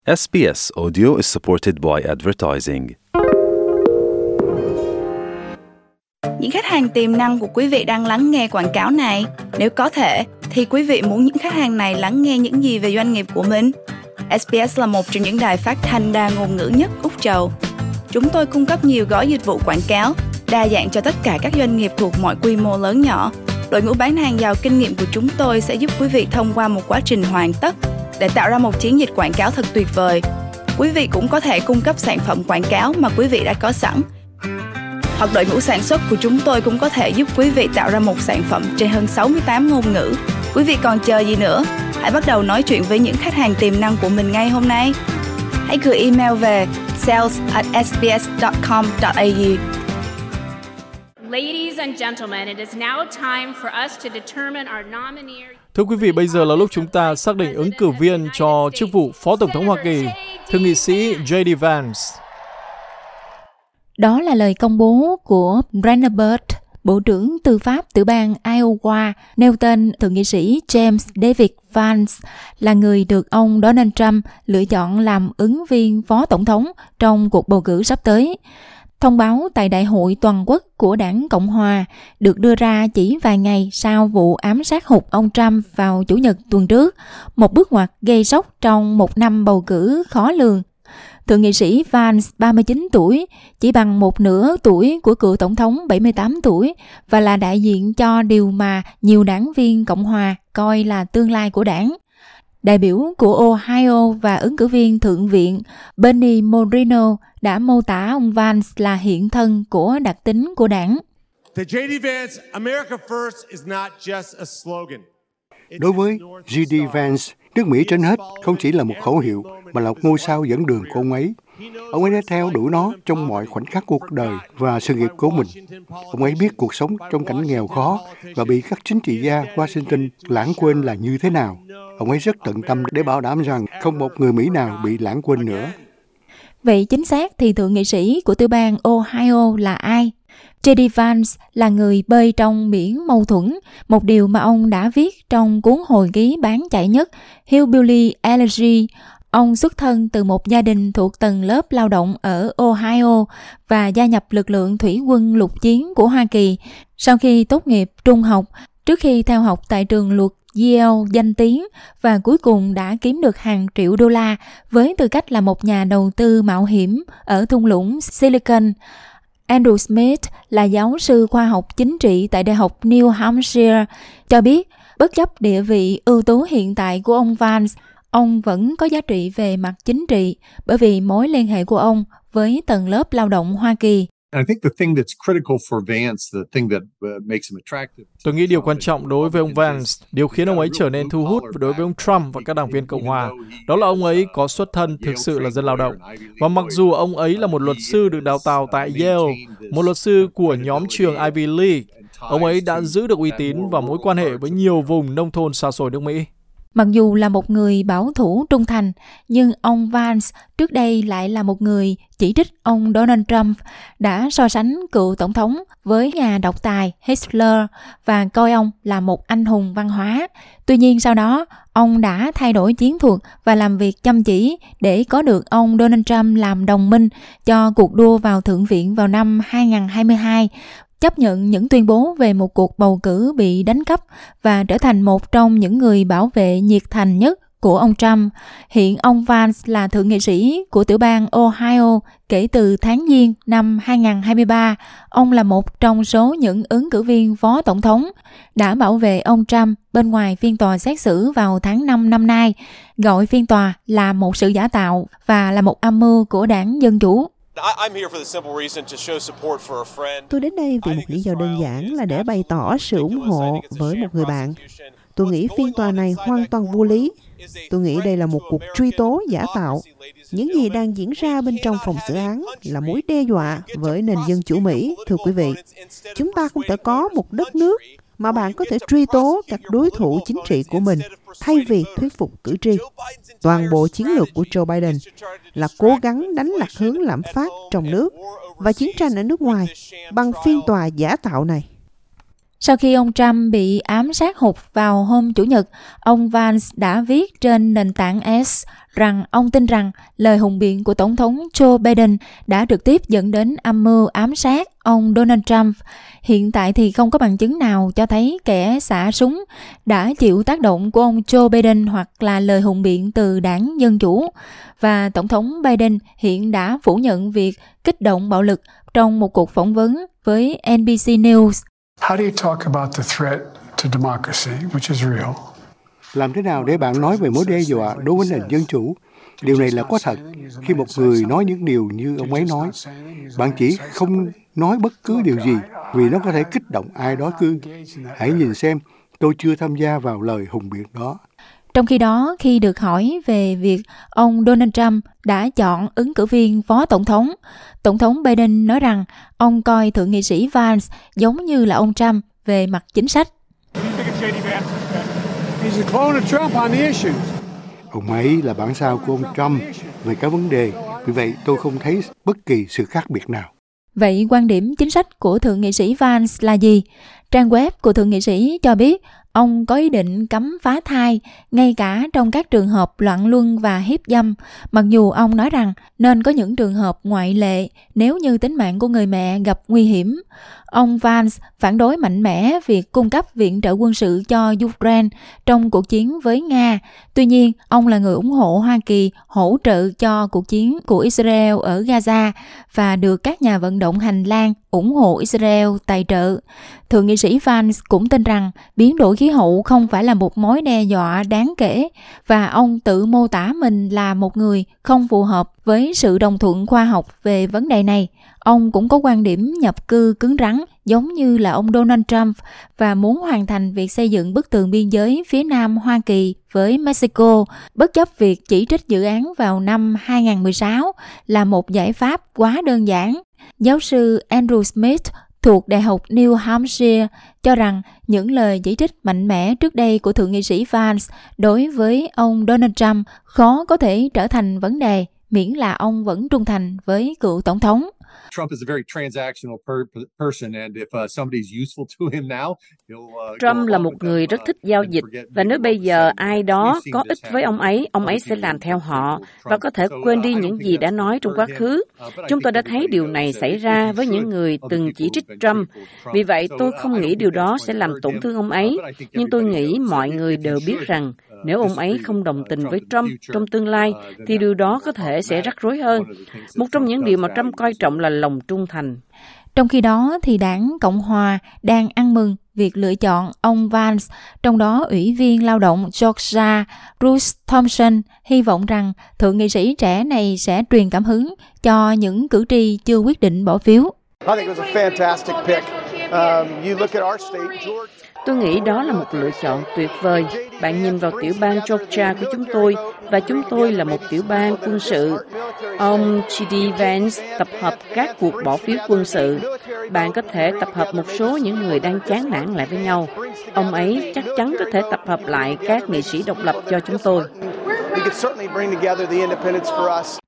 SBS Audio is supported by advertising. Những khách hàng tiềm năng của quý vị đang lắng nghe quảng cáo này. Nếu có thể, thì quý vị muốn những khách hàng này lắng nghe những gì về doanh nghiệp của mình? SBS là một trong những đài phát thanh đa ngôn ngữ nhất Úc Châu. Chúng tôi cung cấp nhiều gói dịch vụ quảng cáo, đa dạng cho tất cả các doanh nghiệp thuộc mọi quy mô lớn nhỏ. Đội ngũ bán hàng giàu kinh nghiệm của chúng tôi sẽ giúp quý vị thông qua một quá trình hoàn tất để tạo ra một chiến dịch quảng cáo thật tuyệt vời. Quý vị cũng có thể cung cấp sản phẩm quảng cáo mà quý vị đã có sẵn. Hoặc đội ngũ sản xuất của chúng tôi cũng có thể giúp quý vị tạo ra một sản phẩm trên hơn 68 ngôn ngữ. Quý vị còn chờ gì nữa? Hãy bắt đầu nói chuyện với những khách hàng tiềm năng của mình ngay hôm nay. Hãy gửi email về sales@sbs.com.au. Ladies and gentlemen, it is now time for us to determine our nominee. Thưa quý vị, bây giờ là lúc chúng ta xác định ứng cử viên cho chức vụ Phó Tổng thống Hoa Kỳ, Thượng nghị sĩ J.D. Vance. Đó là lời công bố của Brenner Burt, Bộ trưởng Tư pháp tiểu bang Iowa, nêu tên Thượng nghị sĩ James David Vance là người được ông Donald Trump lựa chọn làm ứng viên Phó Tổng thống trong cuộc bầu cử sắp tới. Thông báo tại Đại hội Toàn quốc của Đảng Cộng Hòa được đưa ra chỉ vài ngày sau vụ ám sát hụt ông Trump vào Chủ nhật tuần trước, một bước ngoặt gây sốc trong một năm bầu cử khó lường. Thượng nghị sĩ Vance, 39 tuổi, chỉ bằng một nửa tuổi của cựu tổng thống 78 tuổi và là đại diện cho điều mà nhiều đảng viên Cộng Hòa coi là tương lai của đảng. Đại biểu của Ohio và ứng cử viên Thượng viện Bernie Moreno đã mô tả ông Vance là hiện thân của đặc tính của đảng. Đối với J.D. Vance, nước Mỹ trên hết không chỉ là một khẩu hiệu mà là một ngôi sao dẫn đường của ông ấy. Ông ấy đã theo đuổi nó trong mọi khoảnh khắc cuộc đời và sự nghiệp của mình. Ông ấy biết cuộc sống trong cảnh nghèo khó và bị các chính trị gia Washington lãng quên là như thế nào. Ông ấy rất tận tâm để bảo đảm rằng không một người Mỹ nào bị lãng quên nữa. Vậy chính xác thì thượng nghị sĩ của tiểu bang Ohio là ai? J.D. Vance là người bơi trong biển mâu thuẫn, một điều mà ông đã viết trong cuốn hồi ký bán chạy nhất Hillbilly Elegy. Ông xuất thân từ một gia đình thuộc tầng lớp lao động ở Ohio và gia nhập lực lượng thủy quân lục chiến của Hoa Kỳ sau khi tốt nghiệp trung học, trước khi theo học tại trường luật Yale danh tiếng và cuối cùng đã kiếm được hàng triệu đô la với tư cách là một nhà đầu tư mạo hiểm ở thung lũng Silicon. Andrew Smith là giáo sư khoa học chính trị tại Đại học New Hampshire cho biết bất chấp địa vị ưu tú hiện tại của ông Vance, ông vẫn có giá trị về mặt chính trị bởi vì mối liên hệ của ông với tầng lớp lao động Hoa Kỳ. Tôi nghĩ điều quan trọng đối với ông Vance, điều khiến ông ấy trở nên thu hút đối với ông Trump và các đảng viên Cộng Hòa, đó là ông ấy có xuất thân thực sự là dân lao động. Và mặc dù ông ấy là một luật sư được đào tạo tại Yale, một luật sư của nhóm trường Ivy League, ông ấy đã giữ được uy tín và mối quan hệ với nhiều vùng nông thôn xa xôi nước Mỹ. Mặc dù là một người bảo thủ trung thành, nhưng ông Vance trước đây lại là một người chỉ trích ông Donald Trump, đã so sánh cựu tổng thống với nhà độc tài Hitler và coi ông là một anh hùng văn hóa. Tuy nhiên sau đó, ông đã thay đổi chiến thuật và làm việc chăm chỉ để có được ông Donald Trump làm đồng minh cho cuộc đua vào Thượng viện vào năm 2022, chấp nhận những tuyên bố về một cuộc bầu cử bị đánh cắp và trở thành một trong những người bảo vệ nhiệt thành nhất của ông Trump. Hiện ông Vance là thượng nghị sĩ của tiểu bang Ohio kể từ tháng Giêng năm 2023. Ông là một trong số những ứng cử viên phó tổng thống đã bảo vệ ông Trump bên ngoài phiên tòa xét xử vào tháng 5 năm nay, gọi phiên tòa là một sự giả tạo và là một âm mưu của đảng Dân Chủ. Tôi đến đây vì một lý do đơn giản là để bày tỏ sự ủng hộ với một người bạn. Tôi nghĩ phiên tòa này hoàn toàn vô lý. Tôi nghĩ đây là một cuộc truy tố giả tạo. Những gì đang diễn ra bên trong phòng xử án là mối đe dọa với nền dân chủ Mỹ, thưa quý vị. Chúng ta không thể có một đất nước mà bạn có thể truy tố các đối thủ chính trị của mình thay vì thuyết phục cử tri. Toàn bộ chiến lược của Joe Biden là cố gắng đánh lạc hướng lạm phát trong nước và chiến tranh ở nước ngoài bằng phiên tòa giả tạo này. Sau khi ông Trump bị ám sát hụt vào hôm Chủ nhật, ông Vance đã viết trên nền tảng X rằng ông tin rằng lời hùng biện của Tổng thống Joe Biden đã trực tiếp dẫn đến âm mưu ám sát ông Donald Trump. Hiện tại thì không có bằng chứng nào cho thấy kẻ xả súng đã chịu tác động của ông Joe Biden hoặc là lời hùng biện từ đảng Dân Chủ. Và Tổng thống Biden hiện đã phủ nhận việc kích động bạo lực trong một cuộc phỏng vấn với NBC News. How do you talk about the threat to democracy, which is real? Làm thế nào để bạn nói về mối đe dọa đối với nền dân chủ? Điều này là có thật. Khi một người nói những điều như ông ấy nói, bạn chỉ không nói bất cứ điều gì vì nó có thể kích động ai đó cư. Hãy nhìn xem, tôi chưa tham gia vào lời hùng biện đó. Trong khi đó, khi được hỏi về việc ông Donald Trump đã chọn ứng cử viên phó Tổng thống Biden nói rằng ông coi Thượng nghị sĩ Vance giống như là ông Trump về mặt chính sách. Ông ấy là bản sao của ông Trump về các vấn đề, vì vậy tôi không thấy bất kỳ sự khác biệt nào. Vậy quan điểm chính sách của Thượng nghị sĩ Vance là gì? Trang web của Thượng nghị sĩ cho biết ông có ý định cấm phá thai, ngay cả trong các trường hợp loạn luân và hiếp dâm, mặc dù ông nói rằng nên có những trường hợp ngoại lệ nếu như tính mạng của người mẹ gặp nguy hiểm. Ông Vance phản đối mạnh mẽ việc cung cấp viện trợ quân sự cho Ukraine trong cuộc chiến với Nga. Tuy nhiên, ông là người ủng hộ Hoa Kỳ hỗ trợ cho cuộc chiến của Israel ở Gaza và được các nhà vận động hành lang ủng hộ Israel tài trợ. Thượng nghị sĩ Vance cũng tin rằng biến đổi khí hậu không phải là một mối đe dọa đáng kể và ông tự mô tả mình là một người không phù hợp với sự đồng thuận khoa học về vấn đề này. Ông cũng có quan điểm nhập cư cứng rắn giống như là ông Donald Trump và muốn hoàn thành việc xây dựng bức tường biên giới phía nam Hoa Kỳ với Mexico, bất chấp việc chỉ trích dự án vào năm 2016 là một giải pháp quá đơn giản. Giáo sư Andrew Smith thuộc Đại học New Hampshire cho rằng những lời chỉ trích mạnh mẽ trước đây của Thượng nghị sĩ Vance đối với ông Donald Trump khó có thể trở thành vấn đề miễn là ông vẫn trung thành với cựu tổng thống. Trump is a very transactional person, and if somebody's useful to him now, Trump là một người rất thích giao dịch, và nếu bây giờ ai đó có ích với ông ấy sẽ làm theo họ và có thể quên đi những gì đã nói trong quá khứ. Chúng tôi đã thấy điều này xảy ra với những người từng chỉ trích Trump. Vì vậy, tôi không nghĩ điều đó sẽ làm tổn thương ông ấy, nhưng tôi nghĩ mọi người đều biết rằng nếu ông ấy không đồng tình với Trump trong tương lai, thì điều đó có thể sẽ rắc rối hơn. Một trong những điều mà Trump coi trọng là lòng trung thành. Trong khi đó, thì đảng Cộng Hòa đang ăn mừng việc lựa chọn ông Vance, trong đó Ủy viên Lao động Georgia Bruce Thompson hy vọng rằng thượng nghị sĩ trẻ này sẽ truyền cảm hứng cho những cử tri chưa quyết định bỏ phiếu. Tôi nghĩ đó là một lựa chọn tuyệt vời. Bạn nhìn vào tiểu bang Georgia của chúng tôi, và chúng tôi là một tiểu bang quân sự. Ông J.D. Vance tập hợp các cuộc bỏ phiếu quân sự. Bạn có thể tập hợp một số những người đang chán nản lại với nhau. Ông ấy chắc chắn có thể tập hợp lại các nghị sĩ độc lập cho chúng tôi.